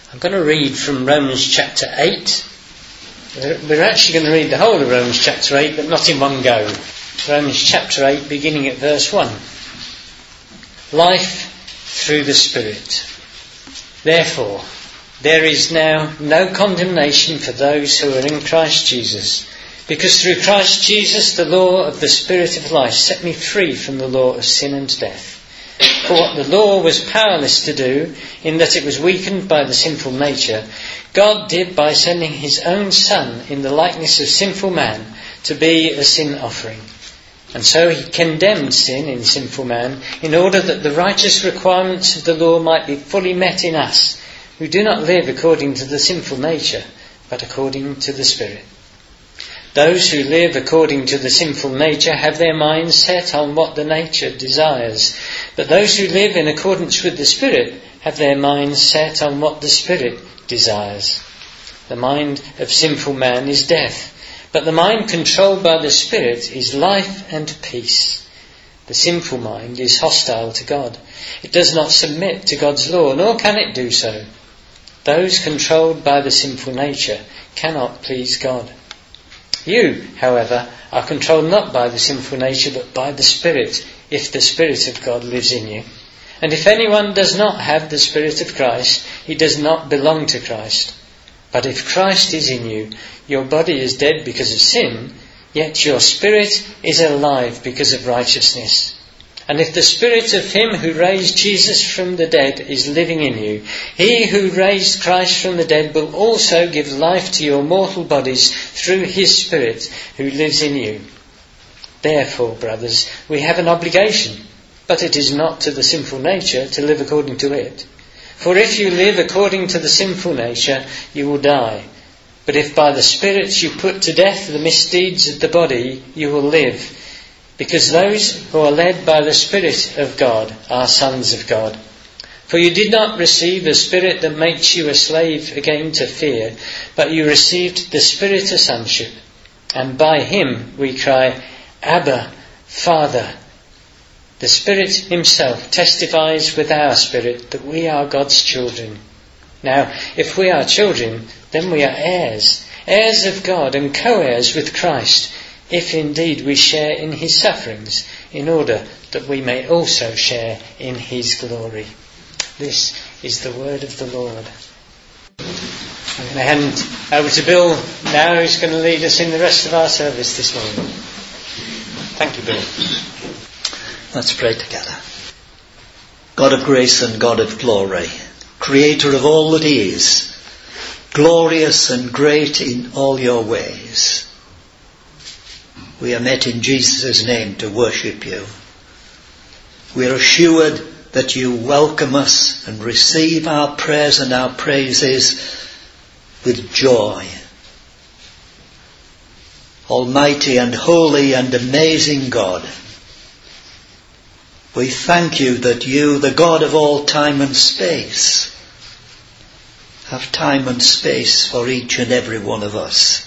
I'm going to read from Romans chapter 8. We're actually going to read the whole of Romans chapter 8, but not in one go. Romans chapter 8, beginning at verse 1. Life through the Spirit. Therefore, there is now no condemnation for those who are in Christ Jesus, because through Christ Jesus the law of the Spirit of life set me free from the law of sin and death. For what the law was powerless to do, in that it was weakened by the sinful nature, God did by sending his own Son in the likeness of sinful man to be a sin offering. And so he condemned sin in sinful man, in order that the righteous requirements of the law might be fully met in us, who do not live according to the sinful nature, but according to the Spirit. Those who live according to the sinful nature have their minds set on what the nature desires, but those who live in accordance with the Spirit have their minds set on what the Spirit desires. The mind of sinful man is death, but the mind controlled by the Spirit is life and peace. The sinful mind is hostile to God. It does not submit to God's law, nor can it do so. Those controlled by the sinful nature cannot please God. You, however, are controlled not by the sinful nature, but by the Spirit, if the Spirit of God lives in you. And if anyone does not have the Spirit of Christ, he does not belong to Christ. But if Christ is in you, your body is dead because of sin, yet your spirit is alive because of righteousness. And if the Spirit of him who raised Jesus from the dead is living in you, he who raised Christ from the dead will also give life to your mortal bodies through his Spirit who lives in you. Therefore, brothers, we have an obligation, but it is not to the sinful nature to live according to it. For if you live according to the sinful nature, you will die. But if by the Spirit you put to death the misdeeds of the body, you will live. Because those who are led by the Spirit of God are sons of God. For you did not receive a spirit that makes you a slave again to fear, but you received the Spirit of sonship. And by him we cry, Abba, Father. The Spirit himself testifies with our spirit that we are God's children. Now, if we are children, then we are heirs, heirs of God and co-heirs with Christ, if indeed we share in his sufferings, in order that we may also share in his glory. This is the word of the Lord. I'm going to hand over to Bill now, who's going to lead us in the rest of our service this morning. Thank you, Bill. Let's pray together. God of grace and God of glory, creator of all that is, glorious and great in all your ways, we are met in Jesus' name to worship you. We are assured that you welcome us and receive our prayers and our praises with joy. Almighty and holy and amazing God, we thank you that you, the God of all time and space, have time and space for each and every one of us.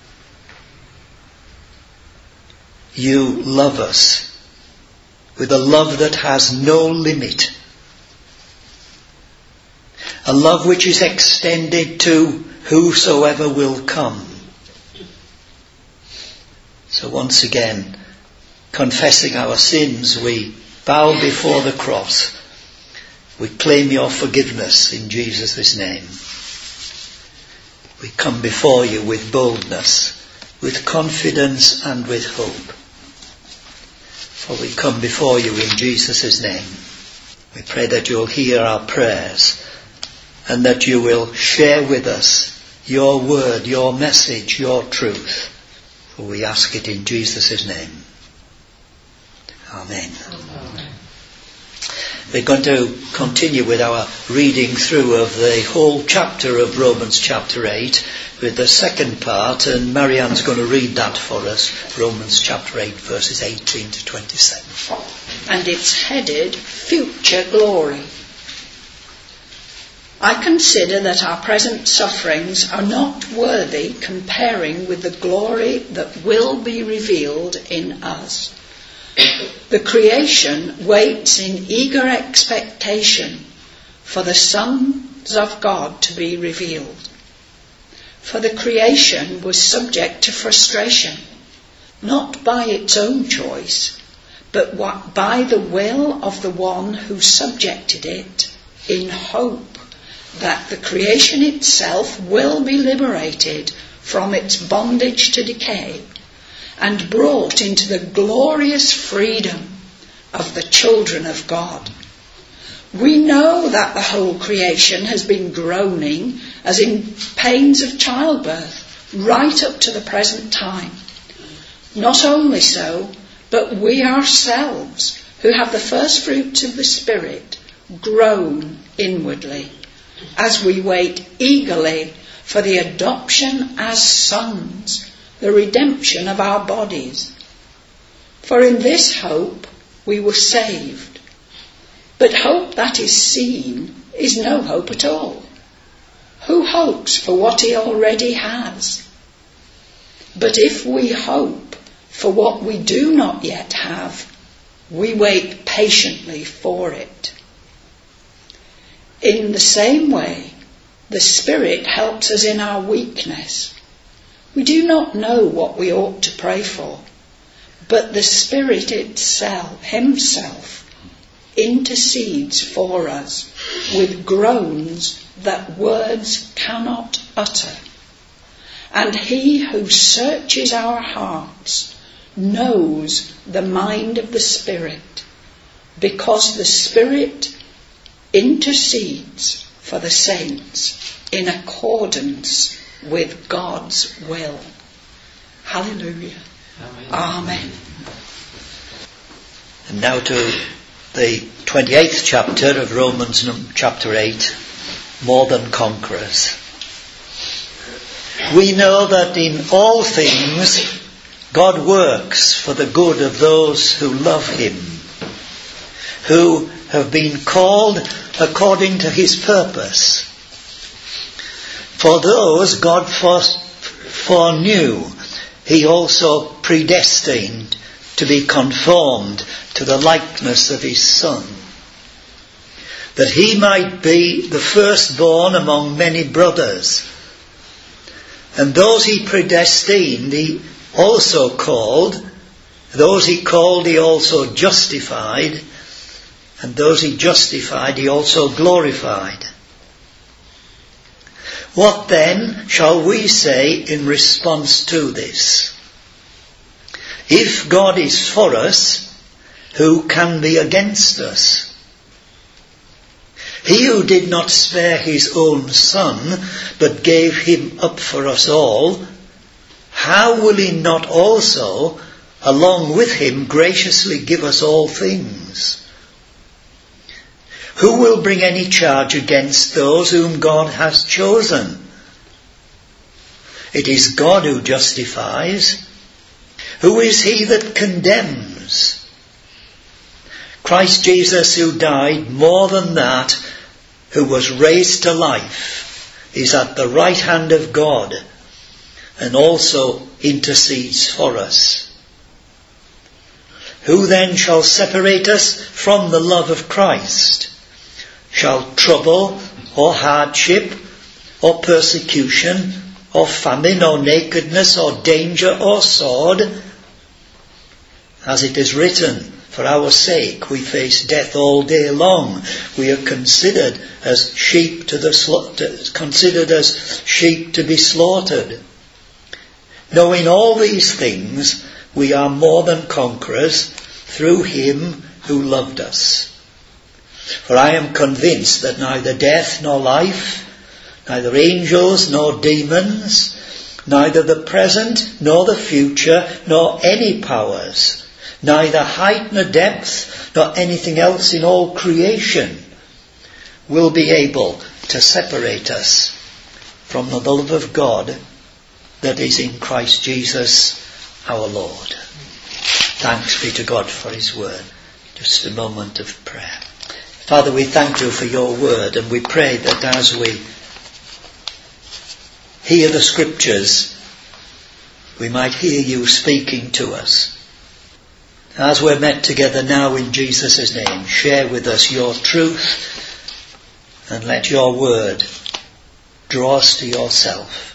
You love us with a love that has no limit. A love which is extended to whosoever will come. So once again, confessing our sins, we bow before the cross. We claim your forgiveness in Jesus' name. We come before you with boldness, with confidence and with hope. For we come before you in Jesus' name. We pray that you'll hear our prayers and that you will share with us your word, your message, your truth. For we ask it in Jesus' name. Amen. Amen. We're going to continue with our reading through of the whole chapter of Romans chapter 8 with the second part, and Marianne's going to read that for us, Romans chapter 8 verses 18 to 27. And it's headed Future Glory. I consider that our present sufferings are not worthy comparing with the glory that will be revealed in us. The creation waits in eager expectation for the Son sons of God to be revealed. For the creation was subject to frustration, not by its own choice, but by the will of the one who subjected it, in hope that the creation itself will be liberated from its bondage to decay and brought into the glorious freedom of the children of God. We know that the whole creation has been groaning as in pains of childbirth right up to the present time. Not only so, but we ourselves, who have the first fruits of the Spirit, groan inwardly as we wait eagerly for the adoption as sons, the redemption of our bodies. For in this hope we were saved. But hope that is seen is no hope at all. Who hopes for what he already has? But if we hope for what we do not yet have, we wait patiently for it. In the same way, the Spirit helps us in our weakness. We do not know what we ought to pray for, but the Spirit himself intercedes for us with groans that words cannot utter. And he who searches our hearts knows the mind of the Spirit, because the Spirit intercedes for the saints in accordance with God's will. Hallelujah. Amen. And now to the 28th chapter of Romans chapter 8, more than conquerors. We know that in all things God works for the good of those who love him, who have been called according to his purpose. For those God foreknew, he also predestined to be conformed to the likeness of his Son, that he might be the firstborn among many brothers. And those he predestined, he also called. Those he called, he also justified. And those he justified, he also glorified. What then shall we say in response to this? If God is for us, who can be against us? He who did not spare his own Son, but gave him up for us all, how will he not also, along with him, graciously give us all things? Who will bring any charge against those whom God has chosen? It is God who justifies. Who is he that condemns? Christ Jesus, who died, more than that, who was raised to life, is at the right hand of God, and also intercedes for us. Who then shall separate us from the love of Christ? Shall trouble, or hardship, or persecution, or famine, or nakedness, or danger, or sword? As it is written, for our sake we face death all day long. We are considered as sheep to be slaughtered. Knowing all these things, we are more than conquerors through him who loved us. For I am convinced that neither death nor life, neither angels nor demons, neither the present nor the future, nor any powers, neither height nor depth, nor anything else in all creation will be able to separate us from the love of God that is in Christ Jesus our Lord. Thanks be to God for his word. Just a moment of prayer. Father, we thank you for your word, and we pray that as we hear the scriptures, we might hear you speaking to us. As we're met together now in Jesus' name, share with us your truth and let your word draw us to yourself.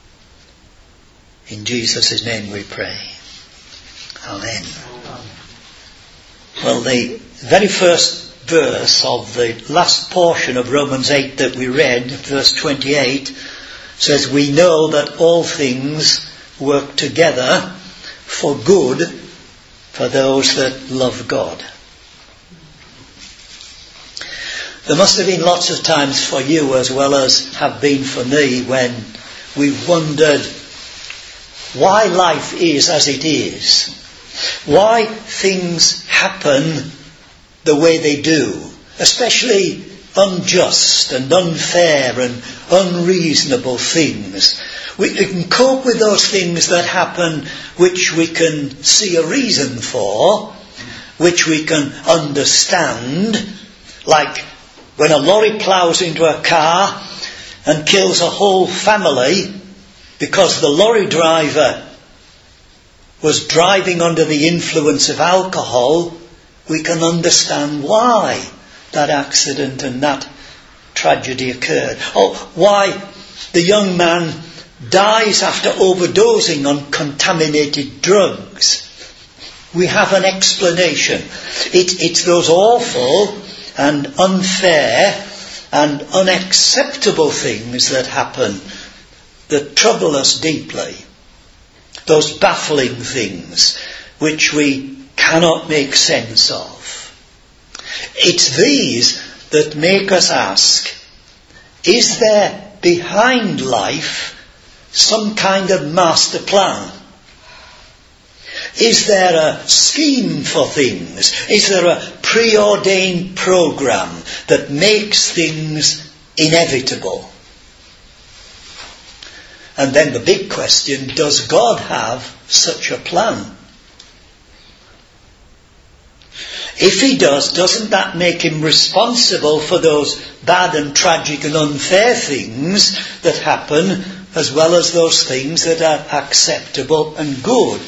In Jesus' name we pray. Amen. Well, the very first verse of the last portion of Romans 8 that we read, verse 28, says, "We know that all things work together for good for those that love God." There must have been lots of times for you, as well as have been for me, when we've wondered why life is as it is, why things happen the way they do, especially unjust and unfair and unreasonable things. We can cope with those things that happen which we can see a reason for, which we can understand, like when a lorry ploughs into a car and kills a whole family because the lorry driver was driving under the influence of alcohol. We can understand why that accident and that tragedy occurred. Or why the young man dies after overdosing on contaminated drugs. We have an explanation. It's those awful and unfair and unacceptable things that happen that trouble us deeply. Those baffling things which we cannot make sense of. It's these that make us ask, is there behind life some kind of master plan? Is there a scheme for things? Is there a preordained program that makes things inevitable? And then the big question, does God have such a plan? If he does, doesn't that make him responsible for those bad and tragic and unfair things that happen, as well as those things that are acceptable and good?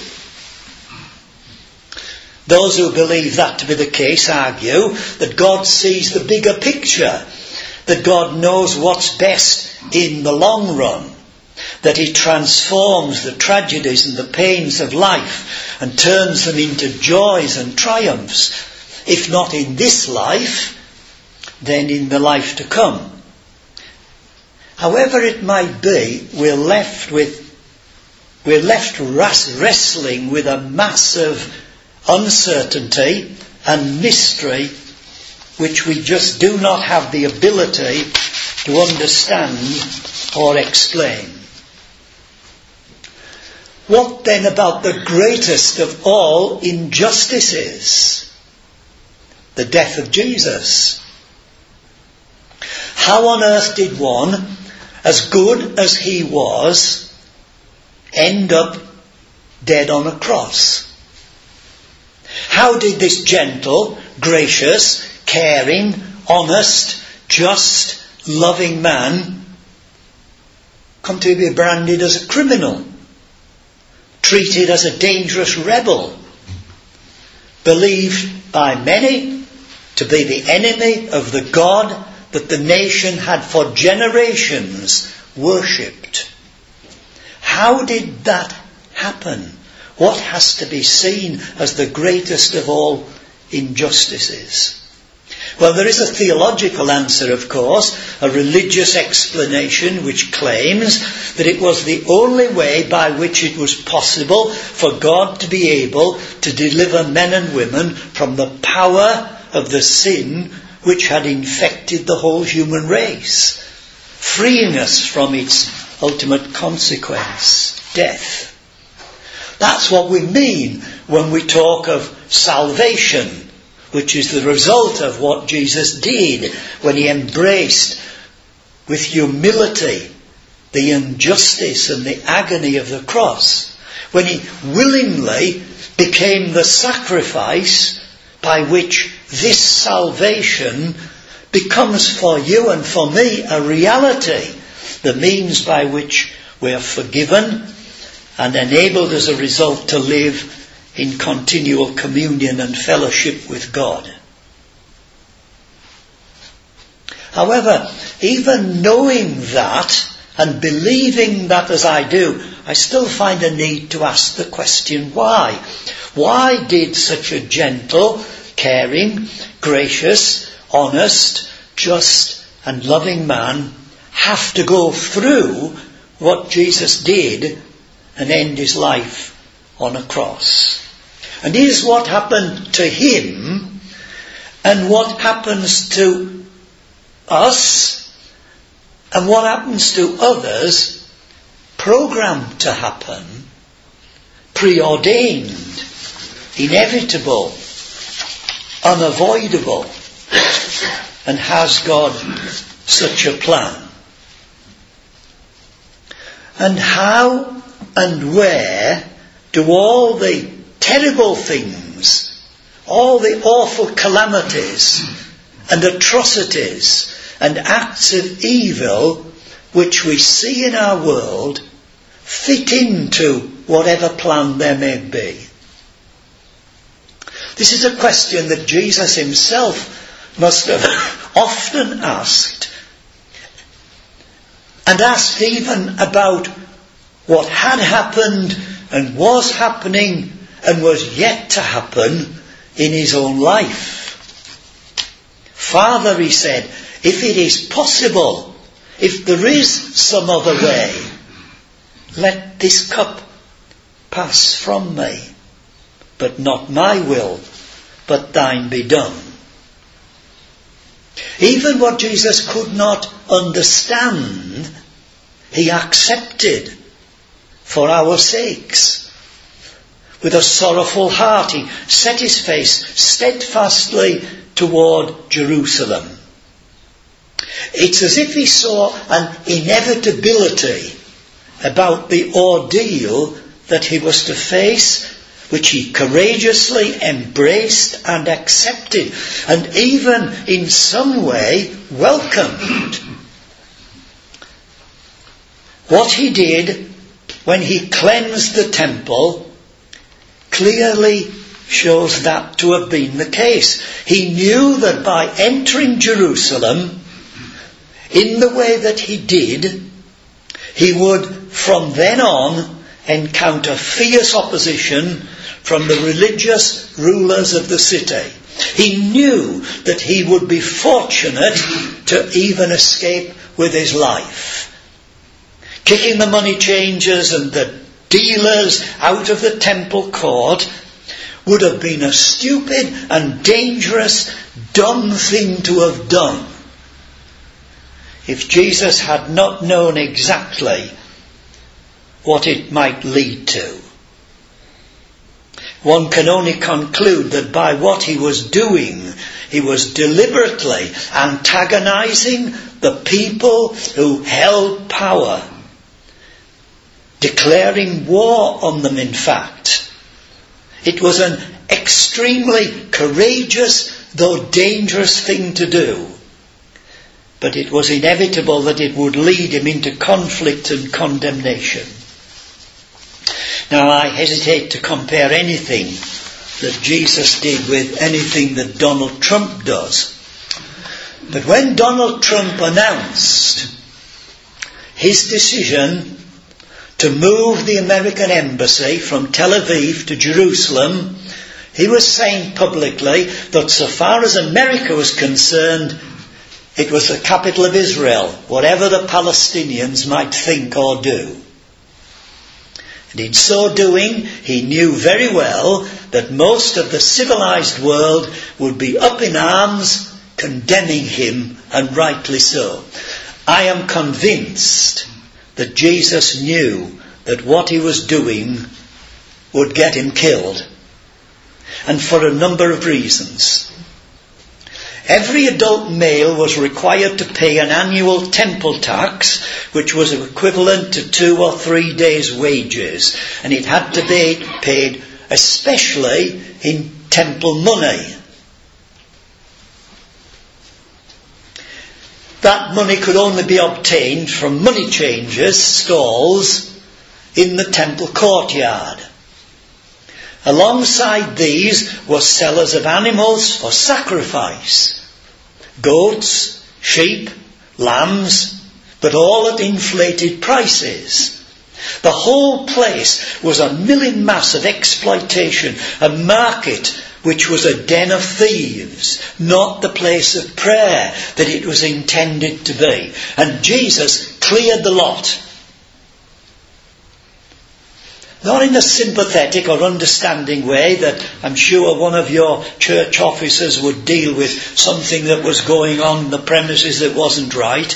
Those who believe that to be the case argue that God sees the bigger picture, that God knows what's best in the long run, that he transforms the tragedies and the pains of life and turns them into joys and triumphs, if not in this life, then in the life to come. However it might be, we're left wrestling with a massive uncertainty and mystery which we just do not have the ability to understand or explain. What then about the greatest of all injustices? The death of Jesus. How on earth did one, as good as he was, end up dead on a cross? How did this gentle, gracious, caring, honest, just, loving man come to be branded as a criminal, treated as a dangerous rebel, believed by many to be the enemy of the God that the nation had for generations worshipped? How did that happen? What has to be seen as the greatest of all injustices? Well, there is a theological answer, of course, a religious explanation which claims that it was the only way by which it was possible for God to be able to deliver men and women from the power of the sin which had infected the whole human race, freeing us from its ultimate consequence, death. That's what we mean when we talk of salvation, which is the result of what Jesus did when he embraced with humility the injustice and the agony of the cross, when he willingly became the sacrifice by which this salvation becomes for you and for me a reality, the means by which we are forgiven and enabled as a result to live in continual communion and fellowship with God. However, even knowing that and believing that as I do, I still find a need to ask the question, why? Why did such a gentle, caring, gracious, honest, just and loving man have to go through what Jesus did and end his life on a cross? And here's what happened to him and what happens to us and what happens to others, programmed to happen, preordained, inevitable, unavoidable. And has God such a plan? And how and where do all the terrible things, all the awful calamities and atrocities and acts of evil which we see in our world fit into whatever plan there may be? This is a question that Jesus himself must have often asked, and asked even about what had happened and was happening and was yet to happen in his own life. Father, he said, if it is possible, if there is some other way, let this cup pass from me. But not my will, but thine be done. Even what Jesus could not understand, he accepted for our sakes. With a sorrowful heart, he set his face steadfastly toward Jerusalem. It's as if he saw an inevitability about the ordeal that he was to face, which he courageously embraced and accepted, and even in some way welcomed. What he did when he cleansed the temple clearly shows that to have been the case. He knew that by entering Jerusalem in the way that he did, he would from then on encounter fierce opposition from the religious rulers of the city. He knew that he would be fortunate to even escape with his life. Kicking the money changers and the dealers out of the temple court would have been a stupid and dangerous, dumb thing to have done if Jesus had not known exactly what it might lead to. One can only conclude that by what he was doing, he was deliberately antagonizing the people who held power, declaring war on them, in fact. It was an extremely courageous, though dangerous thing to do. But it was inevitable that it would lead him into conflict and condemnation. Now, I hesitate to compare anything that Jesus did with anything that Donald Trump does. But when Donald Trump announced his decision to move the American embassy from Tel Aviv to Jerusalem, he was saying publicly that so far as America was concerned, it was the capital of Israel, whatever the Palestinians might think or do. And in so doing, he knew very well that most of the civilized world would be up in arms, condemning him, and rightly so. I am convinced that Jesus knew that what he was doing would get him killed. And for a number of reasons. Every adult male was required to pay an annual temple tax, which was equivalent to 2 or 3 days' wages, and it had to be paid especially in temple money. That money could only be obtained from money changers' stalls in the temple courtyard. Alongside these were sellers of animals for sacrifice, goats, sheep, lambs, but all at inflated prices. The whole place was a milling mass of exploitation, a market which was a den of thieves, not the place of prayer that it was intended to be. And Jesus cleared the lot. Not in a sympathetic or understanding way that I'm sure one of your church officers would deal with something that was going on in the premises that wasn't right.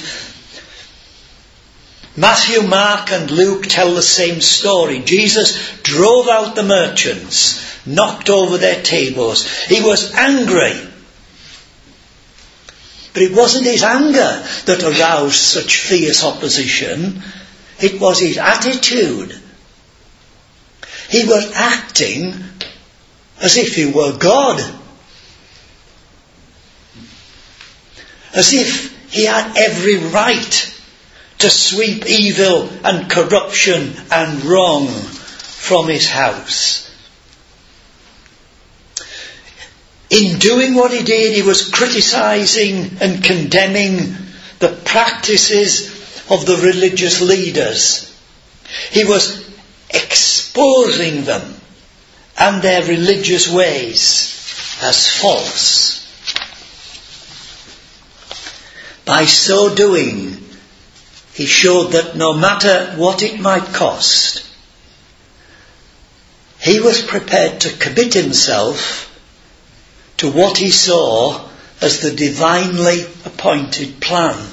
Matthew, Mark and Luke tell the same story. Jesus drove out the merchants, knocked over their tables. He was angry. But it wasn't his anger that aroused such fierce opposition. It was his attitude. He was acting as if he were God. As if he had every right to sweep evil and corruption and wrong from his house. In doing what he did, he was criticising and condemning the practices of the religious leaders. He was exposing them and their religious ways as false. By so doing, he showed that no matter what it might cost, he was prepared to commit himself to what he saw as the divinely appointed plan.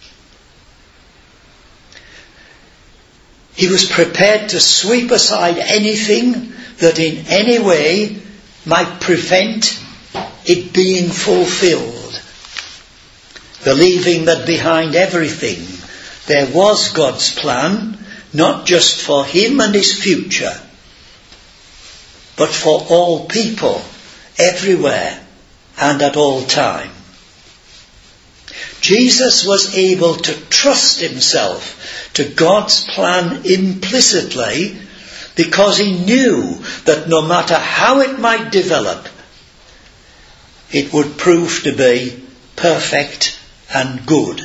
He was prepared to sweep aside anything that in any way might prevent it being fulfilled, believing that behind everything there was God's plan, not just for him and his future, but for all people, everywhere and at all time. Jesus was able to trust himself to God's plan implicitly because he knew that no matter how it might develop, it would prove to be perfect and good.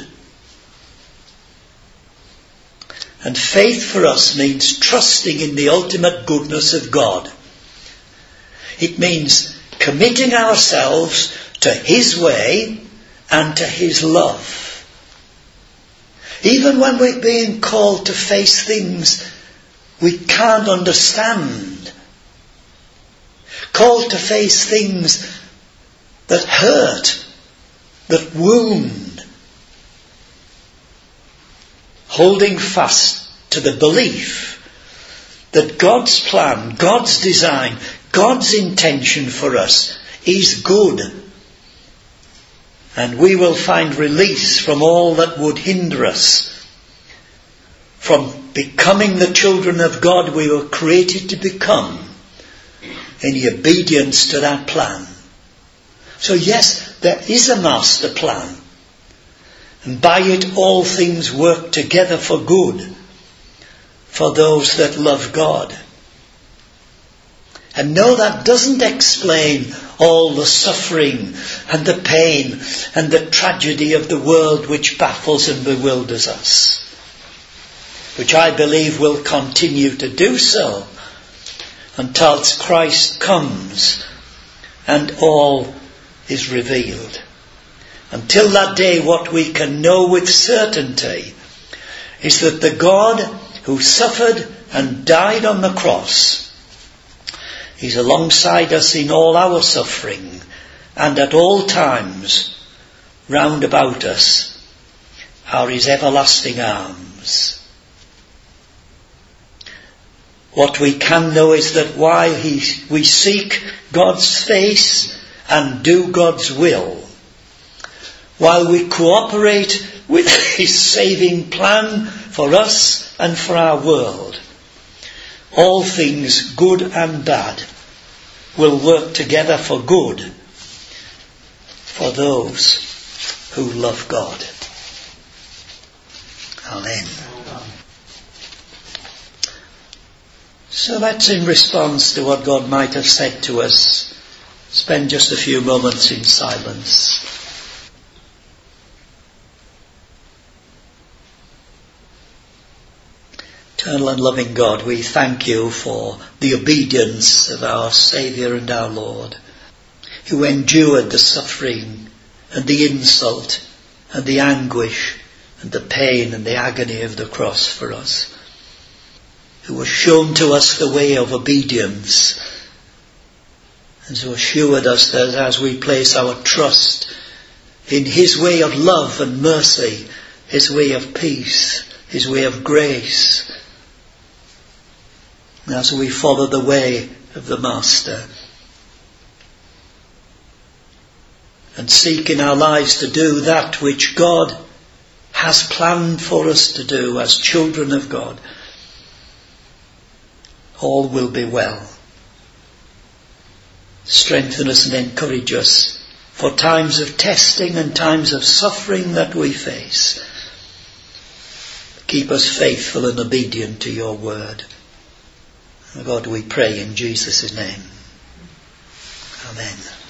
And faith for us means trusting in the ultimate goodness of God. It means committing ourselves to his way and to his love. Even when we're being called to face things we can't understand, called to face things that hurt, that wound, holding fast to the belief that God's plan, God's design, God's intention for us is good. And we will find release from all that would hinder us from becoming the children of God we were created to become in the obedience to that plan. So yes, there is a master plan. And by it all things work together for good for those that love God. And no, that doesn't explain all the suffering and the pain and the tragedy of the world which baffles and bewilders us, which I believe will continue to do so until Christ comes and all is revealed. Until that day, what we can know with certainty is that the God who suffered and died on the cross is alongside us in all our suffering and at all times round about us are his everlasting arms. What we can know is that while we seek God's face and do God's will, while we cooperate with his saving plan for us and for our world, all things, good and bad, will work together for good for those who love God. Amen. So let's, in response to what God might have said to us, spend just a few moments in silence. Eternal and loving God, we thank you for the obedience of our Saviour and our Lord, who endured the suffering and the insult and the anguish and the pain and the agony of the cross for us, who has shown to us the way of obedience, and so assured us that as we place our trust in his way of love and mercy, his way of peace, his way of grace, as we follow the way of the Master and seek in our lives to do that which God has planned for us to do as children of God, all will be well. Strengthen us and encourage us for times of testing and times of suffering that we face. Keep us faithful and obedient to your word. God, we pray in Jesus' name. Amen.